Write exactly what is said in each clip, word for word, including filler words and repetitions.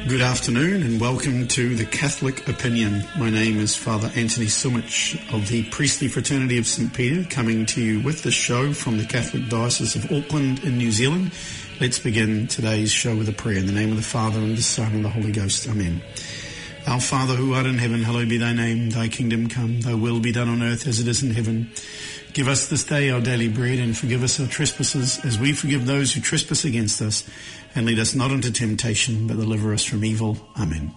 Good afternoon and welcome to The Catholic Opinion. My name is Father Anthony Sumich of the Priestly Fraternity of Saint Peter, coming to you with the show from the Catholic Diocese of Auckland in New Zealand. Let's begin today's show with a prayer. In the name of the Father and the Son and the Holy Ghost. Amen. Our Father who art in heaven, hallowed be thy name. Thy kingdom come, thy will be done on earth as it is in heaven. Give us this day our daily bread, and forgive us our trespasses as we forgive those who trespass against us. And lead us not into temptation, but deliver us from evil. Amen.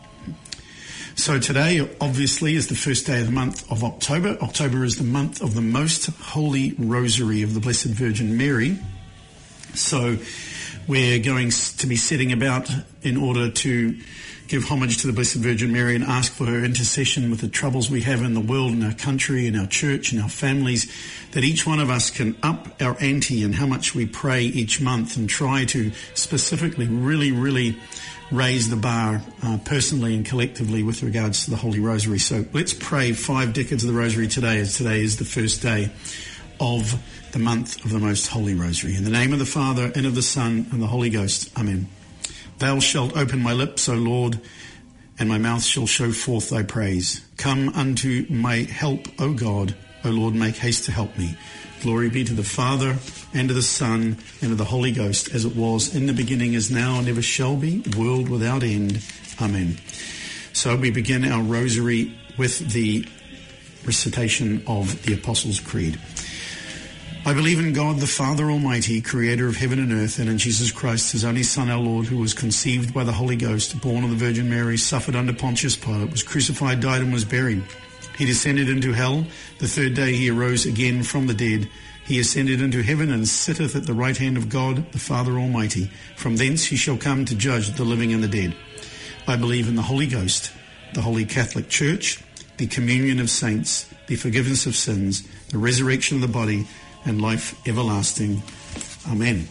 So today, obviously, is the first day of the month of October. October is the month of the Most Holy Rosary of the Blessed Virgin Mary. So we're going to be setting about in order to give homage to the Blessed Virgin Mary and ask for her intercession with the troubles we have in the world, in our country, in our church, in our families, that each one of us can up our ante in how much we pray each month and try to specifically really, really raise the bar uh, personally and collectively with regards to the Holy Rosary. So let's pray five decades of the Rosary today, as today is the first day of the month of the Most Holy Rosary. In the name of the Father, and of the Son, and the Holy Ghost. Amen. Thou shalt open my lips, O Lord, and my mouth shall show forth thy praise. Come unto my help, O God. O Lord, make haste to help me. Glory be to the Father, and to the Son, and to the Holy Ghost, as it was in the beginning, is now, and ever shall be, world without end. Amen. So we begin our rosary with the recitation of the Apostles' Creed. I believe in God, the Father Almighty, creator of heaven and earth, and in Jesus Christ, his only Son, our Lord, who was conceived by the Holy Ghost, born of the Virgin Mary, suffered under Pontius Pilate, was crucified, died, and was buried. He descended into hell. The third day he arose again from the dead. He ascended into heaven and sitteth at the right hand of God, the Father Almighty. From thence he shall come to judge the living and the dead. I believe in the Holy Ghost, the Holy Catholic Church, the communion of saints, the forgiveness of sins, the resurrection of the body, and life everlasting. Amen.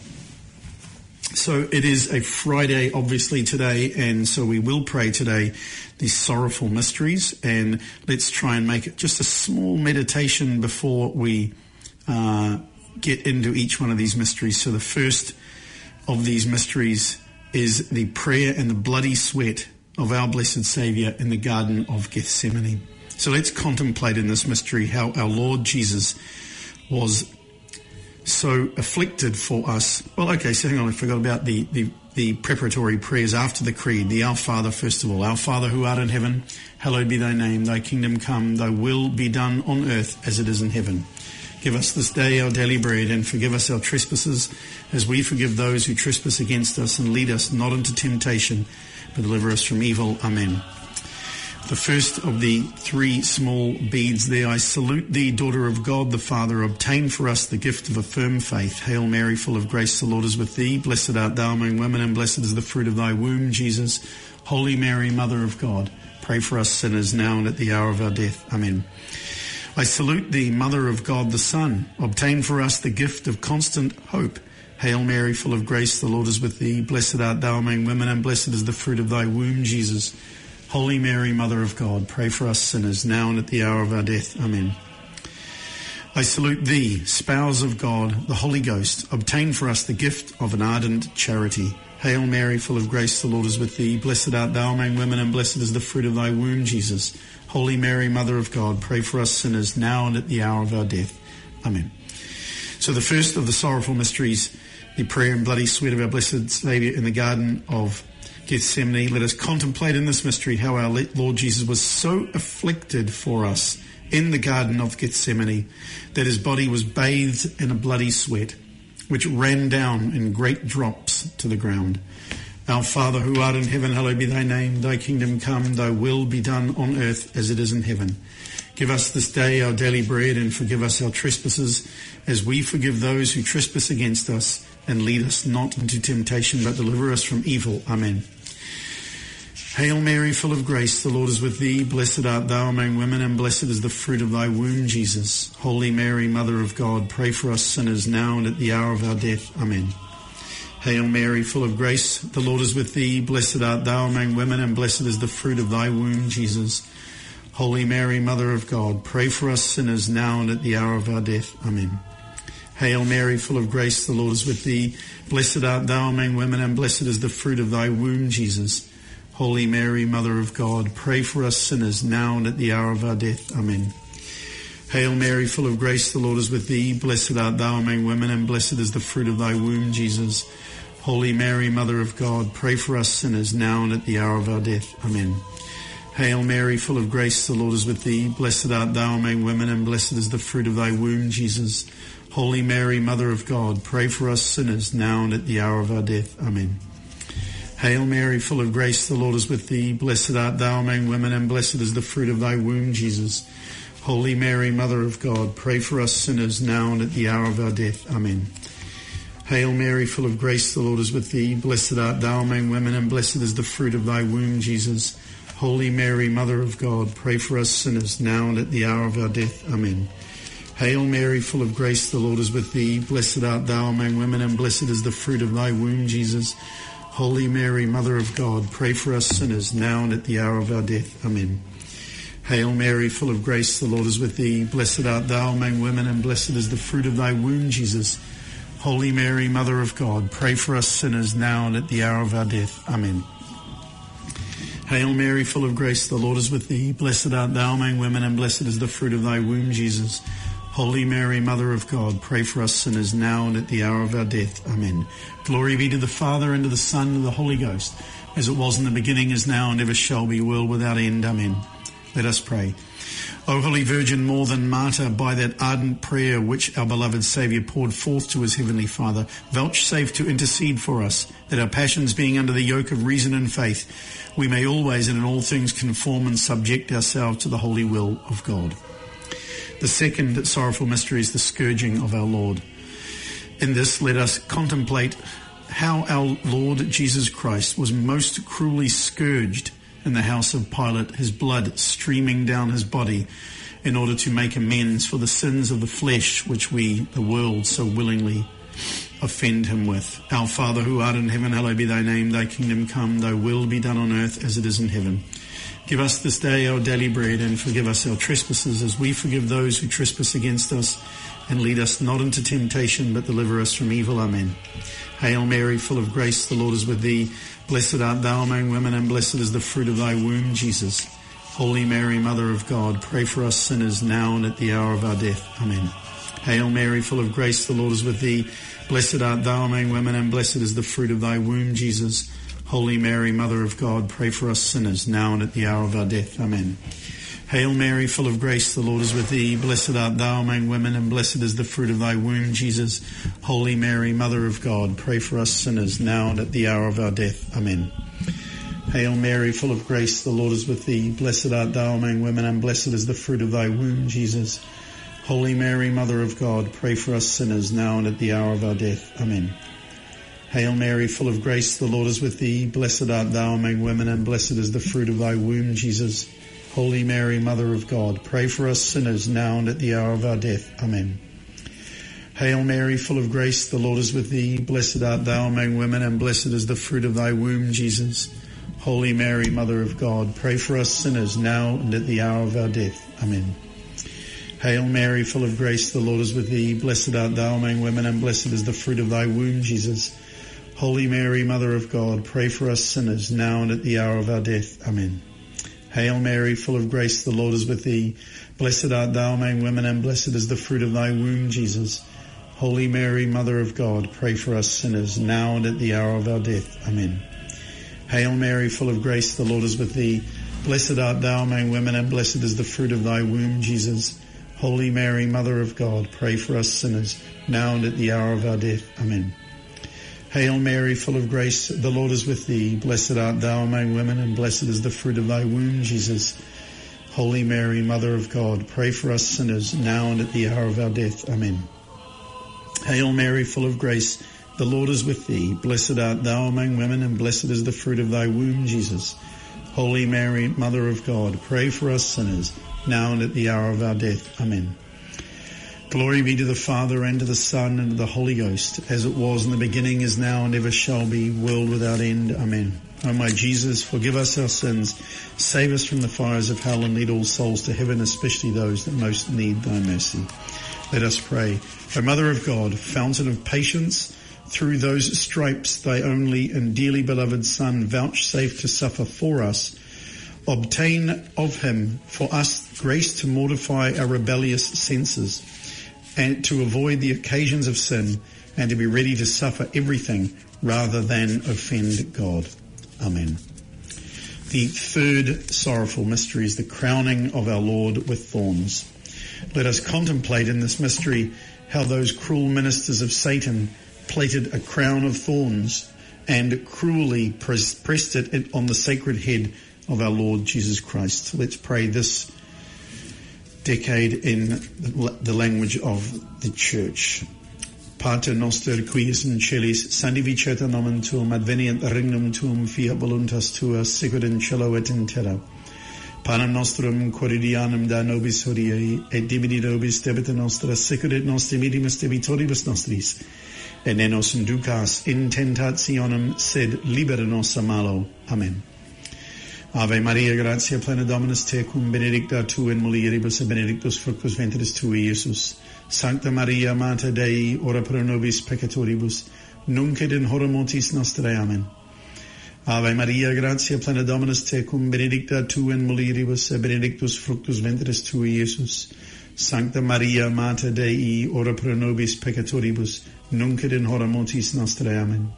So it is a Friday, obviously, today, and so we will pray today these sorrowful mysteries, and let's try and make it just a small meditation before we uh, get into each one of these mysteries. So the first of these mysteries is the prayer and the bloody sweat of our blessed Saviour in the Garden of Gethsemane. So let's contemplate in this mystery how our Lord Jesus was so afflicted for us. Well, okay, so hang on, I forgot about the, the, the preparatory prayers after the Creed. The Our Father, first of all. Our Father who art in heaven, hallowed be thy name. Thy kingdom come, thy will be done on earth as it is in heaven. Give us this day our daily bread, and forgive us our trespasses as we forgive those who trespass against us, and lead us not into temptation, but deliver us from evil. Amen. The first of the three small beads there. I salute thee, daughter of God the Father. Obtain for us the gift of a firm faith. Hail Mary, full of grace, the Lord is with thee. Blessed art thou among women, and blessed is the fruit of thy womb, Jesus. Holy Mary, Mother of God, pray for us sinners now and at the hour of our death. Amen. I salute thee, Mother of God the Son. Obtain for us the gift of constant hope. Hail Mary, full of grace, the Lord is with thee. Blessed art thou among women, and blessed is the fruit of thy womb, Jesus. Holy Mary, Mother of God, pray for us sinners, now and at the hour of our death. Amen. I salute thee, spouse of God, the Holy Ghost. Obtain for us the gift of an ardent charity. Hail Mary, full of grace, the Lord is with thee. Blessed art thou among women, and blessed is the fruit of thy womb, Jesus. Holy Mary, Mother of God, pray for us sinners, now and at the hour of our death. Amen. So the first of the sorrowful mysteries, the prayer and bloody sweat of our blessed Saviour in the Garden of Gethsemane. Let us contemplate in this mystery how our Lord Jesus was so afflicted for us in the Garden of Gethsemane that his body was bathed in a bloody sweat, which ran down in great drops to the ground. Our Father who art in heaven, hallowed be thy name. Thy kingdom come, thy will be done on earth as it is in heaven. Give us this day our daily bread, and forgive us our trespasses as we forgive those who trespass against us. And lead us not into temptation, but deliver us from evil. Amen. Hail Mary, full of grace, the Lord is with thee. Blessed art thou among women, and blessed is the fruit of thy womb, Jesus. Holy Mary, Mother of God, pray for us sinners now and at the hour of our death. Amen. Hail Mary, full of grace, the Lord is with thee. Blessed art thou among women, and blessed is the fruit of thy womb, Jesus. Holy Mary, Mother of God, pray for us sinners now and at the hour of our death. Amen. Hail Mary, full of grace, the Lord is with thee. Blessed art thou among women, and blessed is the fruit of thy womb, Jesus. Holy Mary, Mother of God, pray for us sinners, now and at the hour of our death. Amen. Hail Mary, full of grace, the Lord is with thee. Blessed art thou among women, and blessed is the fruit of thy womb, Jesus. Holy Mary, Mother of God, pray for us sinners, now and at the hour of our death. Amen. Hail Mary, full of grace, the Lord is with thee. Blessed art thou among women, and blessed is the fruit of thy womb, Jesus. Holy Mary, Mother of God, pray for us sinners, now and at the hour of our death. Amen. Hail Mary, full of grace, the Lord is with thee. Blessed art thou among women, and blessed is the fruit of thy womb, Jesus. Holy Mary, Mother of God, pray for us sinners, now and at the hour of our death. Amen. Hail Mary, full of grace, the Lord is with thee. Blessed art thou among women, and blessed is the fruit of thy womb, Jesus. Holy Mary, Mother of God, pray for us sinners, now and at the hour of our death. Amen. Hail Mary, full of grace, the Lord is with thee. Blessed art thou among women, and blessed is the fruit of thy womb, Jesus. Holy Mary, Mother of God, pray for us sinners, now and at the hour of our death. Amen. Hail Mary, full of grace, the Lord is with thee. Blessed art thou among women, and blessed is the fruit of thy womb, Jesus. Holy Mary, Mother of God, pray for us sinners, now and at the hour of our death. Amen. Hail Mary, full of grace, the Lord is with thee. Blessed art thou among women, and blessed is the fruit of thy womb, Jesus. Holy Mary, Mother of God, pray for us sinners, now and at the hour of our death. Amen. Glory be to the Father, and to the Son, and to the Holy Ghost, as it was in the beginning, is now, and ever shall be, world without end. Amen. Let us pray. O Holy Virgin, more than martyr, by that ardent prayer which our beloved Saviour poured forth to his heavenly Father, vouchsafe to intercede for us, that our passions being under the yoke of reason and faith, we may always and in all things conform and subject ourselves to the holy will of God. The second sorrowful mystery is the scourging of our Lord. In this, let us contemplate how our Lord Jesus Christ was most cruelly scourged in the house of Pilate, his blood streaming down his body in order to make amends for the sins of the flesh which we, the world, so willingly offend him with. Our Father who art in heaven, hallowed be thy name. Thy kingdom come, thy will be done on earth as it is in heaven. Give us this day our daily bread, and forgive us our trespasses as we forgive those who trespass against us. And lead us not into temptation, but deliver us from evil. Amen. Hail Mary, full of grace, the Lord is with thee. Blessed art thou among women, and blessed is the fruit of thy womb, Jesus. Holy Mary, Mother of God, pray for us sinners, now and at the hour of our death. Amen. Hail Mary, full of grace, the Lord is with thee. Blessed art thou among women, and blessed is the fruit of thy womb, Jesus. Holy Mary, Mother of God, pray for us sinners, now and at the hour of our death. Amen. Hail Mary, full of grace, the Lord is with thee. Blessed art thou among women, and blessed is the fruit of thy womb, Jesus. Holy Mary, Mother of God, pray for us sinners, now and at the hour of our death. Amen. Hail Mary, full of grace, the Lord is with thee. Blessed art thou among women, and blessed is the fruit of thy womb, Jesus. Holy Mary, Mother of God, pray for us sinners, now and at the hour of our death. Amen. Hail Mary, full of grace, the Lord is with thee. Blessed art thou among women, and blessed is the fruit of thy womb, Jesus. Holy Mary, Mother of God, pray for us sinners, now and at the hour of our death. Amen. Hail Mary, full of grace, the Lord is with thee. Blessed art thou among women, and blessed is the fruit of thy womb, Jesus. Holy Mary, Mother of God, pray for us sinners, now and at the hour of our death. Amen. Hail Mary, full of grace, the Lord is with thee. Blessed art thou among women, and blessed is the fruit of thy womb, Jesus. Holy Mary, Mother of God, pray for us sinners, now and at the hour of our death. Amen. Hail Mary, full of grace, the Lord is with thee. Blessed art thou among women, and blessed is the fruit of thy womb, Jesus. Holy Mary, Mother of God, pray for us sinners, now and at the hour of our death. Amen. Hail Mary, full of grace, the Lord is with thee. Blessed art thou among women, and blessed is the fruit of thy womb, Jesus. Holy Mary, Mother of God, pray for us sinners, now and at the hour of our death. Amen. Hail Mary, full of grace, the Lord is with thee. Blessed art thou among women, and blessed is the fruit of thy womb, Jesus. Holy Mary, Mother of God, pray for us sinners, now and at the hour of our death. Amen. Hail Mary, full of grace, the Lord is with thee. Blessed art thou among women, and blessed is the fruit of thy womb, Jesus. Holy Mary, Mother of God, pray for us sinners, now and at the hour of our death. Amen. Glory be to the Father, and to the Son, and to the Holy Ghost, as it was in the beginning, is now, and ever shall be, world without end. Amen. O my Jesus, forgive us our sins, save us from the fires of hell, and lead all souls to heaven, especially those that most need thy mercy. Let us pray. O Mother of God, fountain of patience, through those stripes thy only and dearly beloved Son vouchsafed to suffer for us, obtain of him for us grace to mortify our rebellious senses and to avoid the occasions of sin and to be ready to suffer everything rather than offend God. Amen. The third sorrowful mystery is the crowning of our Lord with thorns. Let us contemplate in this mystery how those cruel ministers of Satan plaited a crown of thorns and cruelly press, pressed it on the sacred head of our Lord Jesus Christ. Let's pray this decade in the language of the Church. Pater noster qui es in celis, sanctificeta nomen tuum, adveniat regnum tuum, fiat voluntas tua, sicut in cielo et in terra. Panem nostrum quotidianum da nobis hodie, et dimini nobis debita nostra, sicut et nos dimittimus debitoribus nostris, et ne nos inducas in tentationem, sed libera nos a malo. Amen. Ave Maria, gratia plena Dominus tecum, benedicta tu in mulieribus, et benedictus fructus ventris tui, Iesus. Sancta Maria, Mater Dei, ora pro nobis peccatoribus, nunc et in hora mortis nostrae. Amen. Ave Maria, gratia plena Dominus tecum, benedicta tu in mulieribus, et benedictus fructus ventris tui, Iesus. Sancta Maria, Mater Dei, ora pro nobis peccatoribus, nunc et in hora mortis nostrae. Amen.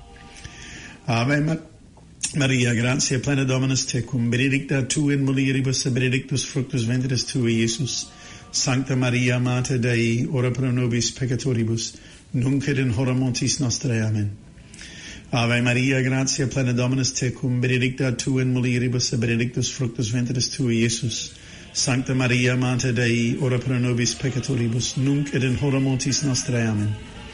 Ave Ma- Maria, gratia plena Dominus tecum, benedicta tu in mulieribus, et benedictus fructus ventris tui, Iesus. Sancta Maria, Mater Dei, ora pro nobis peccatoribus, nunc et in hora mortis nostrae. Amen. Ave Maria, gratia plena Dominus tecum, benedicta tu in mulieribus, et benedictus fructus ventris tui, Iesus. Sancta Maria, Mater Dei, ora pro nobis peccatoribus, nunc et in hora mortis nostrae. Amen.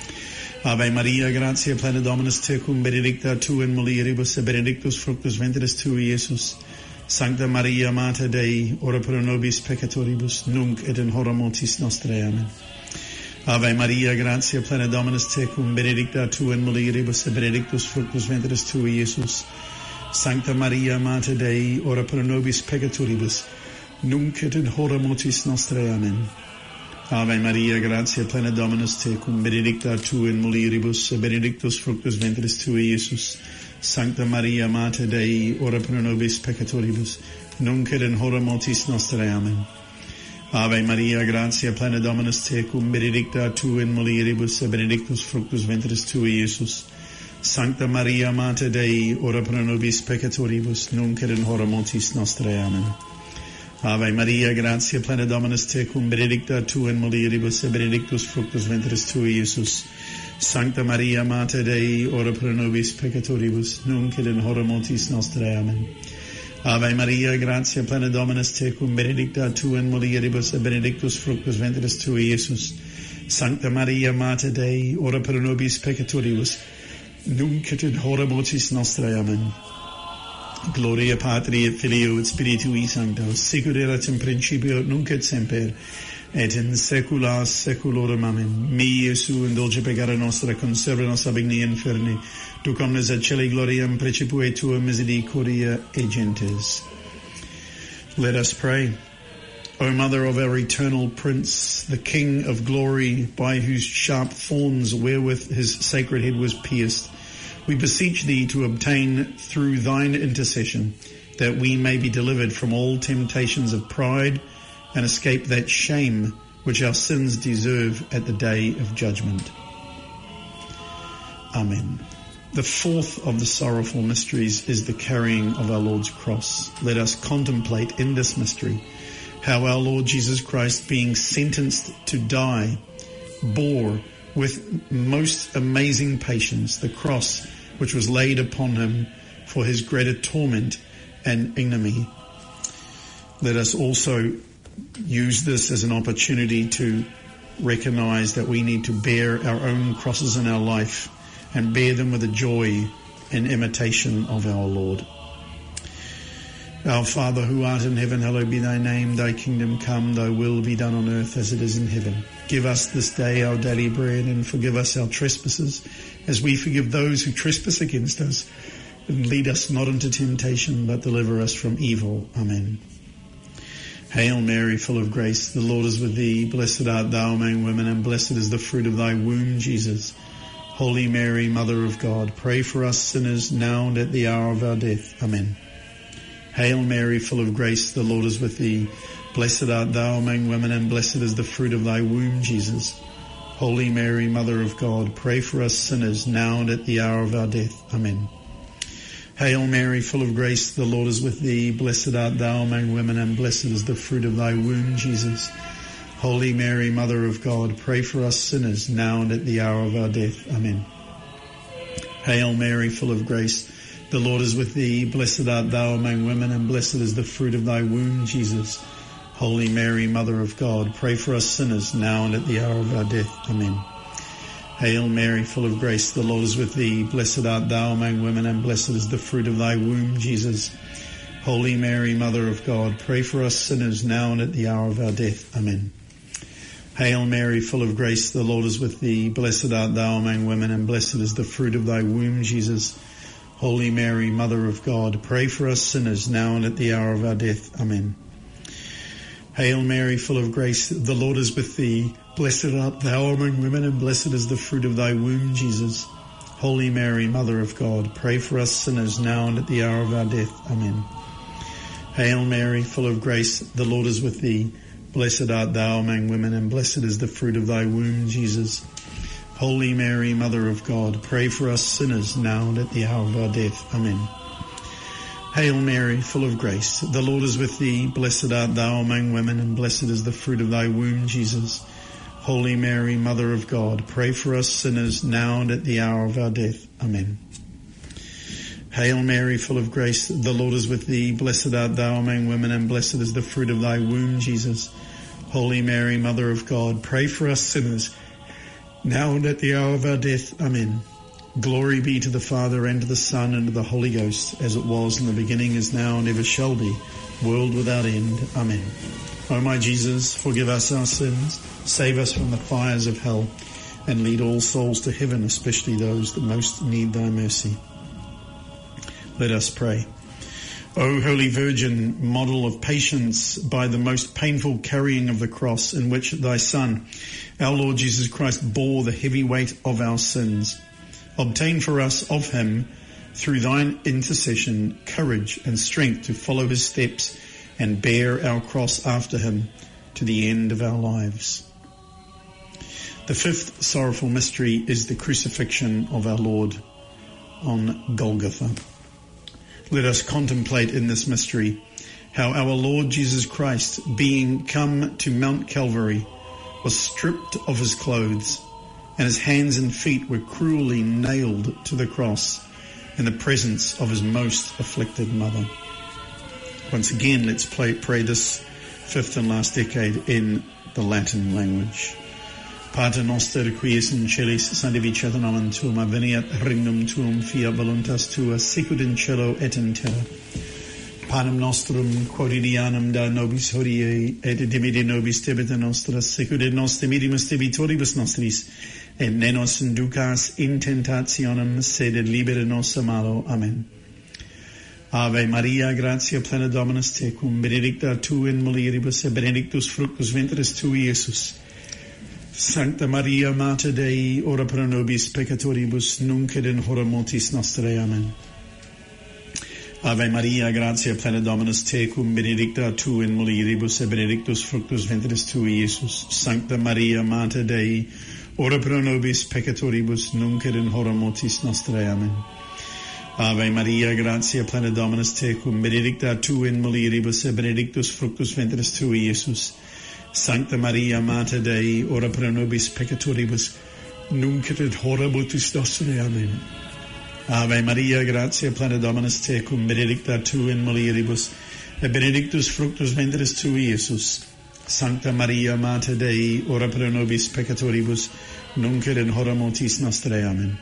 Ave Maria, gratia plena Dominus tecum, benedicta tu in mulieribus, et benedictus fructus ventris tui, Iesus. Sancta Maria, Mater Dei, ora pro nobis peccatoribus, nunc et in hora mortis nostrae. Amen. Ave Maria, gratia plena Dominus tecum, benedicta tu in mulieribus, et benedictus fructus ventris tui, Iesus. Sancta Maria, Mater Dei, ora pro nobis peccatoribus, nunc et in hora mortis nostrae. Amen. Ave Maria, gratia plena Dominus tecum, benedicta tu in mulieribus, et benedictus fructus ventris tui, Iesus. Sancta Maria, Mater Dei, ora pro nobis peccatoribus, nunc et in hora mortis nostrae. Amen. Ave Maria, gratia plena Dominus tecum, benedicta tu in mulieribus, et benedictus fructus ventris tui, Iesus. Sancta Maria, Mater Dei, ora pro nobis peccatoribus, nunc et in hora mortis nostrae. Amen. Ave Maria, gratia plena Dominus tecum, benedicta tu in mulieribus, et benedictus fructus ventris tui, Iesus. Sancta Maria, Mater Dei, ora pro nobis peccatoribus, nunc et in hora mortis nostrae. Amen. Ave Maria, gratia plena Dominus tecum, benedicta tu in mulieribus, et benedictus fructus ventris tui, Iesus. Sancta Maria, Mater Dei, ora pro nobis peccatoribus, nunc et in hora mortis nostrae. Amen. Gloria Patri et Filio et Spiritui Sancto, sicut erat in principio, nunc et semper, et in saecula saeculorum. Amen. Mi, Iesu, in dulce peccata nostra, conserva nos ab igni inferni, duc omnes ad celi gloriam precipue tua misericordia e gentes. Let us pray. O Mother of our eternal Prince, the King of glory, by whose sharp thorns wherewith his sacred head was pierced, we beseech thee to obtain through thine intercession that we may be delivered from all temptations of pride and escape that shame which our sins deserve at the day of judgment. Amen. The fourth of the sorrowful mysteries is the carrying of our Lord's cross. Let us contemplate in this mystery how our Lord Jesus Christ, being sentenced to die, bore with most amazing patience the cross which was laid upon him for his greater torment and ignominy. Let us also use this as an opportunity to recognize that we need to bear our own crosses in our life and bear them with a joy and imitation of our Lord. Our Father who art in heaven, hallowed be thy name. Thy kingdom come, thy will be done on earth as it is in heaven. Give us this day our daily bread, and forgive us our trespasses as we forgive those who trespass against us. And lead us not into temptation, but deliver us from evil. Amen. Hail Mary, full of grace, the Lord is with thee. Blessed art thou among women, and blessed is the fruit of thy womb, Jesus. Holy Mary, Mother of God, pray for us sinners now and at the hour of our death. Amen. Hail Mary, full of grace, the Lord is with thee. Blessed art thou among women, and blessed is the fruit of thy womb, Jesus. Holy Mary, Mother of God, pray for us sinners now and at the hour of our death. Amen. Hail Mary, full of grace, the Lord is with thee. Blessed art thou among women, and blessed is the fruit of thy womb, Jesus. Holy Mary, Mother of God, pray for us sinners now and at the hour of our death. Amen. Hail Mary, full of grace, the Lord is with thee. Blessed art thou among women, and blessed is the fruit of thy womb, Jesus. Holy Mary, Mother of God, pray for us sinners now and at the hour of our death. Amen. Hail Mary, full of grace, the Lord is with thee. Blessed art thou among women, and blessed is the fruit of thy womb, Jesus. Holy Mary, Mother of God, pray for us sinners now and at the hour of our death. Amen. Hail Mary, full of grace, the Lord is with thee. Blessed art thou among women, and blessed is the fruit of thy womb, Jesus. Holy Mary, Mother of God, pray for us sinners now and at the hour of our death. Amen. Hail Mary, full of grace, the Lord is with thee. Blessed art thou among women, and blessed is the fruit of thy womb, Jesus. Holy Mary, Mother of God, pray for us sinners now and at the hour of our death. Amen. Hail Mary, full of grace, the Lord is with thee. Blessed art thou among women, and blessed is the fruit of thy womb, Jesus. Holy Mary, Mother of God, pray for us sinners now and at the hour of our death. Amen. Hail Mary, full of grace, the Lord is with thee. Blessed art thou among women, and blessed is the fruit of thy womb, Jesus. Holy Mary, Mother of God, pray for us sinners now and at the hour of our death. Amen. Hail Mary, full of grace, the Lord is with thee. Blessed art thou among women, and blessed is the fruit of thy womb, Jesus. Holy Mary, Mother of God, pray for us sinners now and at the hour of our death. Amen. Glory be to the Father, and to the Son, and to the Holy Ghost, as it was in the beginning, is now, and ever shall be, world without end. Amen. O my Jesus, forgive us our sins, save us from the fires of hell, and lead all souls to heaven, especially those that most need thy mercy. Let us pray. O Holy Virgin, model of patience by the most painful carrying of the cross, in which thy Son, our Lord Jesus Christ, bore the heavy weight of our sins, obtain for us of him, through thine intercession, courage and strength to follow his steps and bear our cross after him to the end of our lives. The fifth sorrowful mystery is the crucifixion of our Lord on Golgotha. Let us contemplate in this mystery how our Lord Jesus Christ, being come to Mount Calvary, was stripped of his clothes, and his hands and feet were cruelly nailed to the cross in the presence of his most afflicted mother. Once again, let's play, pray this fifth and last decade in the Latin language. Pater noster qui es in celis, sanctificetur nomen tuum, adveniat regnum tuum, fiat voluntas tua, sicut in cielo et in terra. Panem nostrum quotidianum da nobis hodie, et dimitte nobis debita nostra, sicut et nos dimittimus debitoribus nostris, et ne nos inducas in tentationem, sed libere nos a malo. Amen. Ave Maria, gratia plena Dominus tecum, benedicta tu in mulieribus, et benedictus fructus ventris tui, Iesus. Sancta Maria, Mater Dei, ora pro nobis peccatoribus, nunc et in hora mortis nostrae. Amen. Ave Maria, gratia plena Dominus tecum, benedicta tu in mulieribus, et benedictus fructus ventris tui, Iesus. Sancta Maria, Mater Dei, ora pro nobis peccatoribus, nunc et in hora mortis nostrae. Amen. Ave Maria, gratia plena Dominus tecum, benedicta tu in mulieribus, et benedictus fructus ventris tui, Iesus. Sancta Maria, Mater Dei, ora pro nobis peccatoribus, nunc et in hora mortis nostrae. Amen. Ave Maria, gratia plena Dominus tecum, benedicta tu in mulieribus, et benedictus fructus ventris tui, Iesus. Sancta Maria, Mater Dei, ora pro nobis peccatoribus, nunc et in hora mortis nostrae. Amen.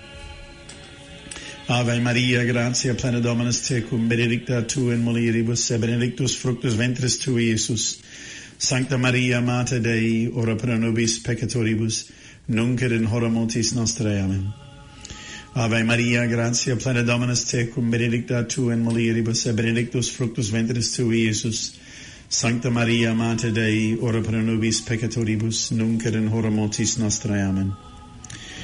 Ave Maria, gratia plena Dominus tecum, benedicta tu in mulieribus, et benedictus fructus ventris tui, Iesus. Sancta Maria, Mater Dei, ora pro nobis peccatoribus, nunc et in hora mortis nostrae. Amen. Ave Maria, gratia plena Dominus tecum, benedicta tu in mulieribus, et benedictus fructus ventris tui, Iesus. Sancta Maria, Mater Dei, ora pro nobis peccatoribus, nunc et in hora mortis nostrae. Amen.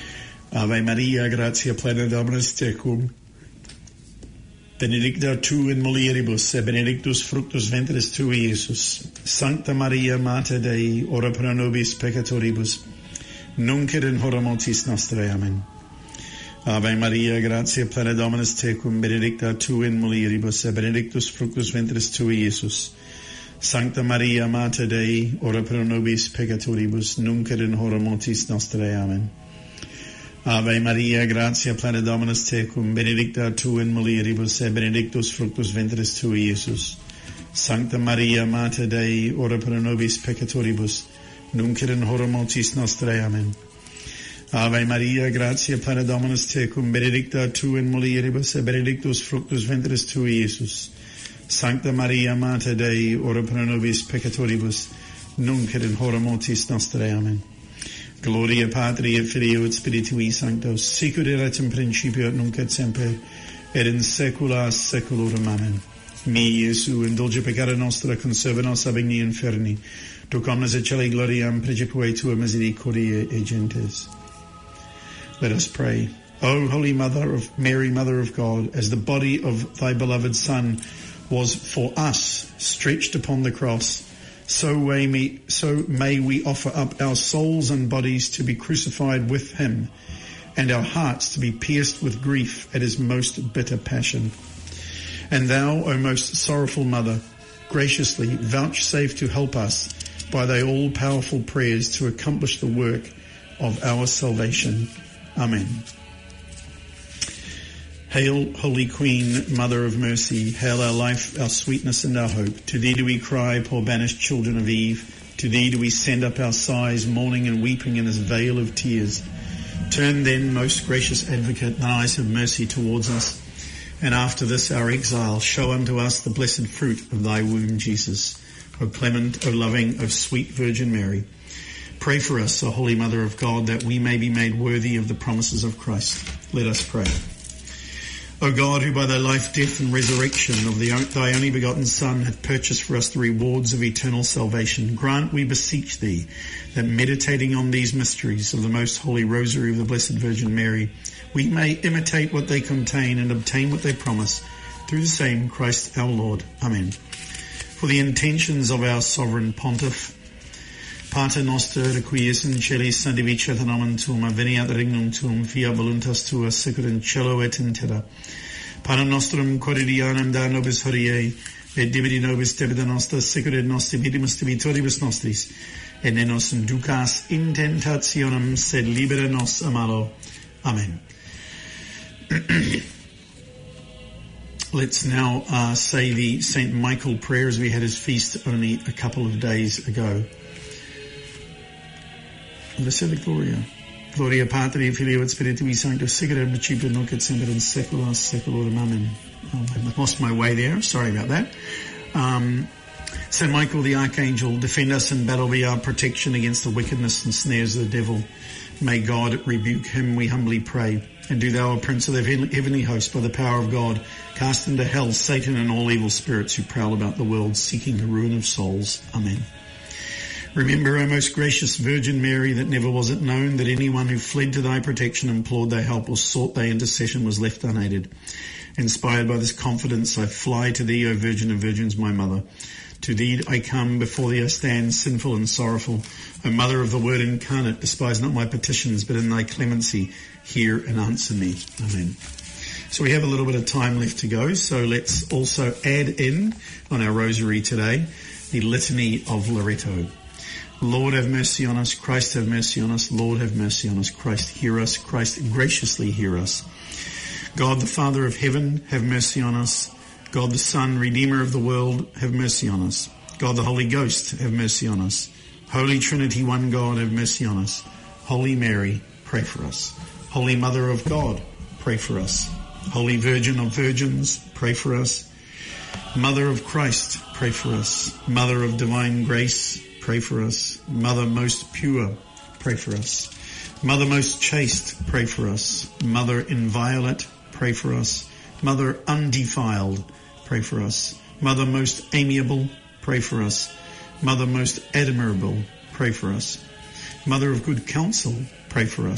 Ave Maria, gratia plena Dominus tecum, benedicta tu in mulieribus, et benedictus fructus ventris tui, Iesus. Sancta Maria, Mater Dei, ora pro nobis peccatoribus, nunc et in hora mortis nostrae. Amen. Ave Maria, gratia plena Dominus tecum, benedicta tu in mulieribus, et benedictus fructus ventris tui, Iesus. Sancta Maria, Mater Dei, ora pro nobis peccatoribus, nunc et in hora mortis nostrae. Amen. Ave Maria, gratia plena Dominus tecum, benedicta tu in mulieribus, et benedictus fructus ventris tui, Iesus. Sancta Maria, Mater Dei, ora pro nobis peccatoribus, nunc et in hora mortis nostrae. Amen. Ave Maria, gratia plena Dominus tecum, benedicta tu in mulieribus, et benedictus fructus ventris tui, Iesus. Sancta Maria, Mater Dei, ora pro nobis peccatoribus, nunc et in hora mortis nostrae. Amen. Gloria Patri et Filio et Spiritui Sancto, sicut erat in principio et nunc et semper, et in saecula saeculorum. Amen. Mi, Iesu, indulge peccata nostra, conserva nos ab igni inferni, duc omnes et celi gloriam, principue tua misericordiae e gentes. Let us pray. O Holy Mother of Mary, Mother of God, as the body of thy beloved Son was for us stretched upon the cross, so may, we, so may we offer up our souls and bodies to be crucified with him, and our hearts to be pierced with grief at his most bitter passion. And thou, O most sorrowful Mother, graciously vouchsafe to help us by thy all-powerful prayers to accomplish the work of our salvation. Amen. Hail, Holy Queen, Mother of Mercy, hail our life, our sweetness and our hope. To thee do we cry, poor banished children of Eve. To thee do we send up our sighs, mourning and weeping in this vale of tears. Turn then, most gracious Advocate, thine eyes of mercy towards us, and after this our exile, show unto us the blessed fruit of thy womb, Jesus. O clement, O loving, O sweet Virgin Mary, pray for us, O Holy Mother of God, that we may be made worthy of the promises of Christ. Let us pray. O God, who by thy life, death, and resurrection of the, thy only begotten Son hath purchased for us the rewards of eternal salvation, grant, we beseech thee, that meditating on these mysteries of the most holy rosary of the Blessed Virgin Mary, we may imitate what they contain and obtain what they promise, through the same Christ our Lord. Amen. For the intentions of our sovereign pontiff, Pater noster, requies in celis sanctificetur nomen tuum, veniat regnum tuum, fiat voluntas tua, sicut in cielo et in terra. Panem nostrum quotidianum da nobis hodie, et debiti nobis debita nostra, sicut et nos debitimus debitoribus nostris, et ne nos inducas in tentationem, sed libera nos a malo. Amen. Let's now uh, say the Saint Michael prayer, as we had his feast only a couple of days ago. Verse Gloria. Gloria Patri, Filio et Spiritui Sancto, sicut erat in principio, nunc et semper, in saecula saeculorum. Amen. Oh, I lost my way there. Sorry about that. Um, Saint Michael the Archangel, defend us in battle, be our protection against the wickedness and snares of the devil. May God rebuke him, we humbly pray. And do thou, O Prince of the heavenly host, by the power of God, cast into hell Satan and all evil spirits who prowl about the world, seeking the ruin of souls. Amen. Remember, O most gracious Virgin Mary, that never was it known that anyone who fled to thy protection, implored thy help, or sought thy intercession was left unaided. Inspired by this confidence, I fly to thee, O Virgin of Virgins, my Mother. To thee I come, before thee I stand, sinful and sorrowful. O Mother of the Word incarnate, despise not my petitions, but in thy clemency hear and answer me. Amen. So we have a little bit of time left to go, so let's also add in on our rosary today the Litany of Loretto. Lord, have mercy on us. Christ, have mercy on us. Lord, have mercy on us. Christ, hear us. Christ, graciously hear us. God, the Father of heaven, have mercy on us. God, the Son, Redeemer of the world, have mercy on us. God, the Holy Ghost, have mercy on us. Holy Trinity, one God, have mercy on us. Holy Mary, pray for us. Holy Mother of God, pray for us. Holy Virgin of Virgins, pray for us. Mother of Christ, pray for us. Mother of divine grace, pray for us. Mother most pure, pray for us. Mother most chaste, pray for us. Mother inviolate, pray for us. Mother undefiled, pray for us. Mother most amiable, pray for us. Mother most admirable, pray for us. Mother of good counsel, pray for us.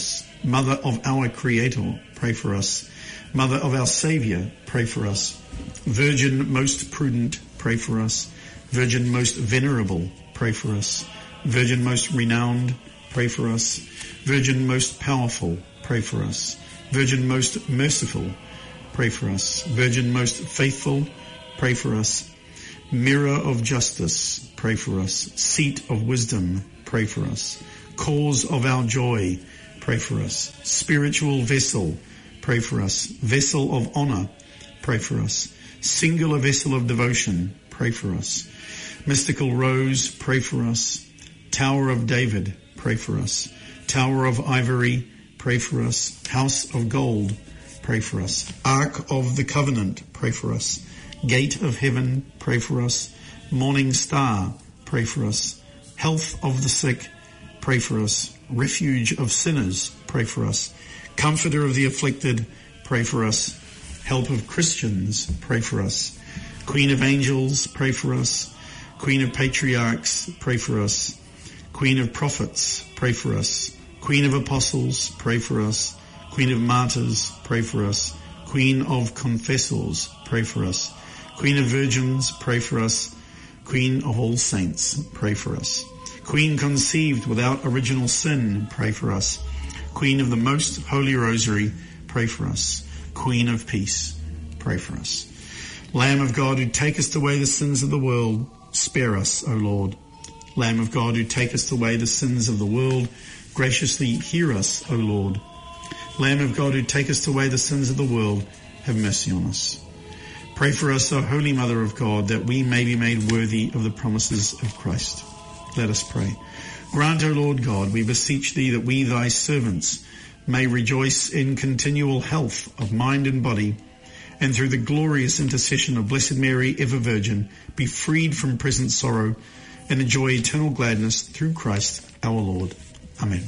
Mother of our Creator, pray for us. Mother of our Saviour, pray for us. Virgin most prudent, pray for us. Virgin most venerable, pray for us. Virgin most renowned, pray for us. Virgin most powerful, pray for us. Virgin most merciful, pray for us. Virgin most faithful, pray for us. Mirror of justice, pray for us. Seat of wisdom, pray for us. Cause of our joy, pray for us. Spiritual vessel, pray for us. Vessel of honor, pray for us. Singular vessel of devotion, pray for us. Mystical rose, pray for us. Tower of David, pray for us. Tower of ivory, pray for us. House of gold, pray for us. Ark of the covenant, pray for us. Gate of heaven, pray for us. Morning star, pray for us. Health of the sick, pray for us. Refuge of sinners, pray for us. Comforter of the afflicted, pray for us. Help of Christians, pray for us. Queen of angels, pray for us. Queen of patriarchs, pray for us. Queen of prophets, pray for us. Queen of apostles, pray for us. Queen of martyrs, pray for us. Queen of confessors, pray for us. Queen of virgins, pray for us. Queen of all saints, pray for us. Queen conceived without original sin, pray for us. Queen of the most holy rosary, pray for us. Queen of peace, pray for us. Lamb of God, who takest away the sins of the world, spare us, O Lord. Lamb of God, who takest away the sins of the world, graciously hear us, O Lord. Lamb of God, who takest away the sins of the world, have mercy on us. Pray for us, O Holy Mother of God, that we may be made worthy of the promises of Christ. Let us pray. Grant, O Lord God, we beseech thee, that we, thy servants, may rejoice in continual health of mind and body, and through the glorious intercession of Blessed Mary, ever Virgin, be freed from present sorrow and enjoy eternal gladness through Christ our Lord. Amen.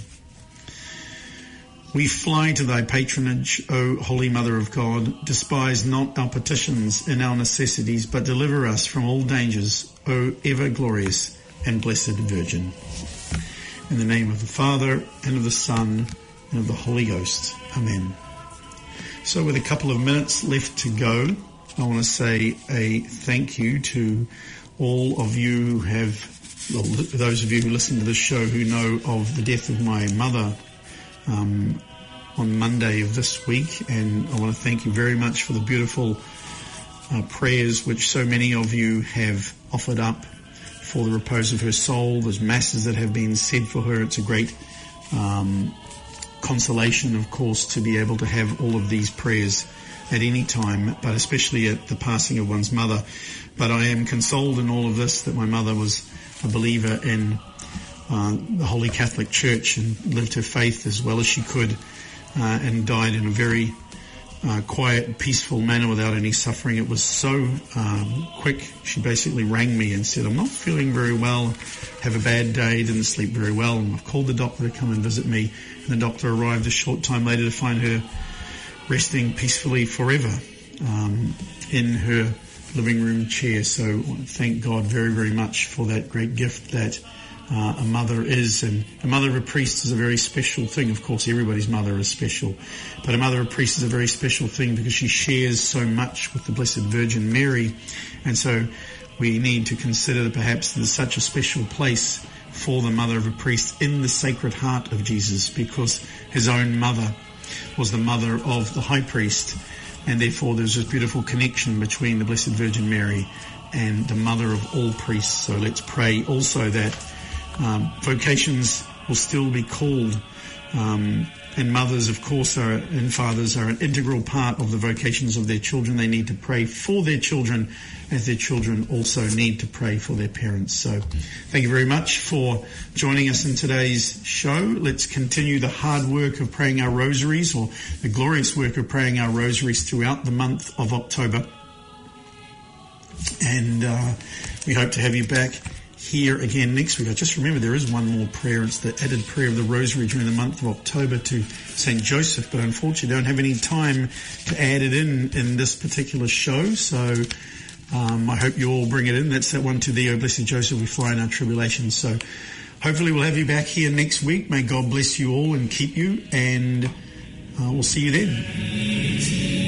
We fly to thy patronage, O Holy Mother of God. Despise not our petitions and our necessities, but deliver us from all dangers, O ever glorious and blessed Virgin. In the name of the Father, and of the Son, and of the Holy Ghost. Amen. So with a couple of minutes left to go, I want to say a thank you to all of you who have, well, those of you who listen to this show who know of the death of my mother um, on Monday of this week. And I want to thank you very much for the beautiful uh, prayers which so many of you have offered up for the repose of her soul. There's masses that have been said for her. It's a great um, consolation, of course, to be able to have all of these prayers at any time, but especially at the passing of one's mother. But I am consoled in all of this that my mother was a believer in uh, the Holy Catholic Church and lived her faith as well as she could, uh, and died in a very Uh, quiet, peaceful manner without any suffering. It was so um, quick. She basically rang me and said, I'm not feeling very well, have a bad day, didn't sleep very well, and I've called the doctor to come and visit me. And the doctor arrived a short time later to find her resting peacefully forever um, in her living room chair. So I want to thank God very, very much for that great gift that Uh, a mother is. And a mother of a priest is a very special thing. Of course, everybody's mother is special, but a mother of a priest is a very special thing because she shares so much with the Blessed Virgin Mary. And so we need to consider that perhaps there's such a special place for the mother of a priest in the Sacred Heart of Jesus, because his own mother was the mother of the high priest, and therefore there's this beautiful connection between the Blessed Virgin Mary and the mother of all priests. So let's pray also that Um, vocations will still be called, um, and mothers, of course, are, and fathers are an integral part of the vocations of their children. They need to pray for their children, as their children also need to pray for their parents. So thank you very much for joining us in today's show. Let's continue the hard work of praying our rosaries, or the glorious work of praying our rosaries throughout the month of October. And uh, we hope to have you back here again next week. I just remember there is one more prayer. It's the added prayer of the Rosary during the month of October to Saint Joseph, but unfortunately don't have any time to add it in in this particular show. So um, I hope you all bring it in. That's that one, to thee, O blessed Joseph, we fly in our tribulation. So hopefully we'll have you back here next week. May God bless you all and keep you, and uh, we'll see you then.